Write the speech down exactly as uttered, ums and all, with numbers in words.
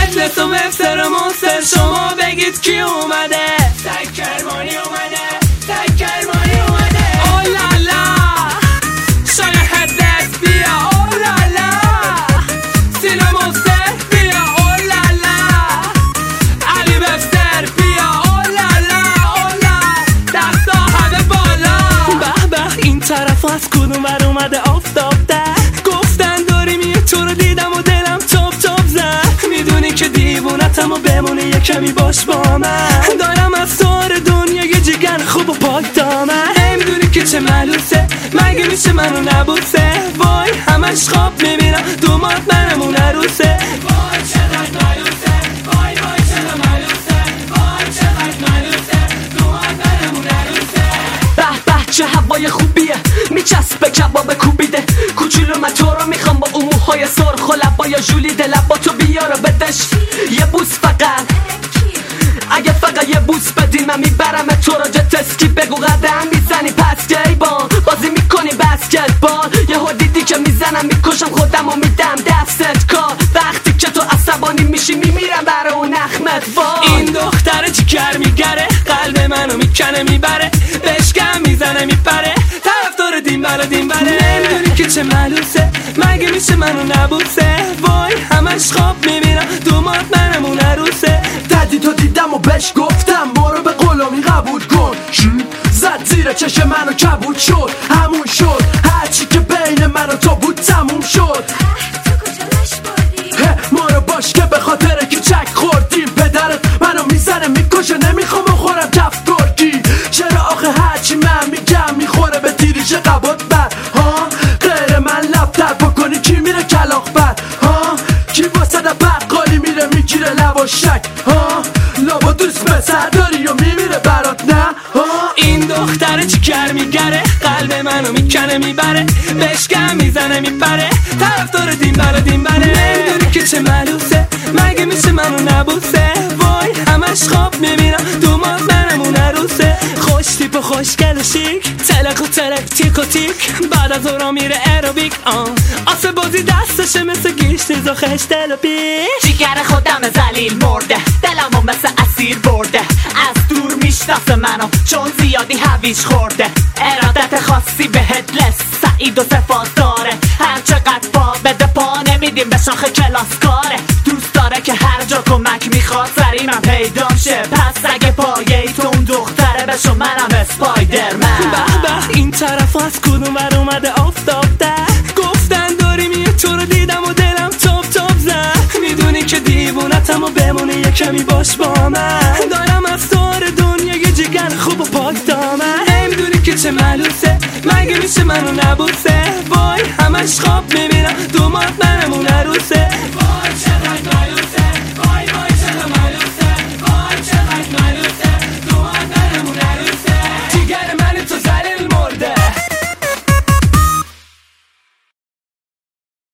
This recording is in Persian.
مجلس و مفسر و منصر شما بگید کی اومده؟ سگ کرمانی اومده، سگ کرمانی اومده. اولالا شایخ دست بیا، اولالا سینا منصر بیا، اولالا علی مفسر بیا، اولالا اولا دستا همه بالا. به به این طرف از کدوم ور اومده آفتاب ده. گفتن داریم یه تو رو دیدم و دلم تاب تاب زد. میدونی که دیوونتم و بمونه یه کمی باش با من. دارم از سار دنیا یه جیگر خوب و پاک دامن. نمیدونی که چه ملوسه مگه میشه منو نبوسه. وای همش خواب میبینم دومات منمون عروسه. وای چقدر ملوسه، وای وای چقدر ملوسه، وای چقدر ملوسه دومات منمون عروسه. به به چه هوای خوبیه میچسبه کباب کوبیده. کوچولو من تو رو میخوام با اون موهای سرخ و لبای ژولیده. لبا تو بیار و بدش یه بوس فقط. اگه فقط یه بوس بدی من میبرم تو رو جت اسکی. بگو قدم میزنی پس گیبان بازی میکنی بسکتبال. یهو دیدی که میزنم میکشم خودم و میدم دستت کار. وقتی که تو عصبانی میشی میمیرم برای اون اخمت. وای این دختر چیکر میگره قلب منو میکنه میبره. بشکم میزنه میپره طرفدار دین بلا دین بله. نمیدونی که چه ملوسه مگه میشه منو نبوسه. وای همش خواب میبینم دومات منمون عروسه. ددی تو دیدم و بهش گفتم برو به غلامی قبول کن. زد زیر چش منو کبود شد همون شد. هرچی که بین من و تو بود تموم شد. ما رو باش که به خاطر که چک خوردیم. پدرت منو میزنه میکشه نمیخوام بخورم کف گرگی. چرا آخه هرچی من میگم میخوره به تیریش قبات بر ها. غیر من لبتر بکنی کی میره کلاق بر ها. کی واسه بقالی میره میگیره لواشک ها. لابا دوست پسر داری و میمیره برات نه ها. این دختر چیکر میگره قلب منو میکنه میبره. بشکم میزنه میپره طرفدار دین بلا دین بله. نمیدونی که چه ملوسه مگه میشه منو نبوسه. وای همش خواب میبینم دومات منمون عروسه. خوش تیپ و خوشگل و شیک تلق و تلق تیک و تیک. بعد از اورا میره ایروبیک آن آسه بازی دستشه مثل گیش نیز و خش دل و پیش. جیگر خودم زلیل مرده دلمو مثل اسیر برده. از دور میشناسه منو چون زیادی هویش خورده. ارادت خاصی بهت لس سعید و صفات داره. هر چقدر پا بده پا نمیدیم به شاخ کلاس کاره. دوست داره که هر جا کمک میخواد سری من پیدام شه. پس اگه پایه تو اون دختره بشو منم اسپایدرمن. به به این طرف از کدوم ور اومده آفتاب ده. گفتن داریم یه تو رو دیدم و دلم تاب تاب زد. میدونی که دیوونتم و بمونه یه کمی باش با من. دارم از سار دنیا یه جیگر خوب و پاک دامن. نمیدونی که چه ملوسه مگه میشه منو نبوسه. وای همش خواب میبینم دومات منمون عروسه. وای چقدر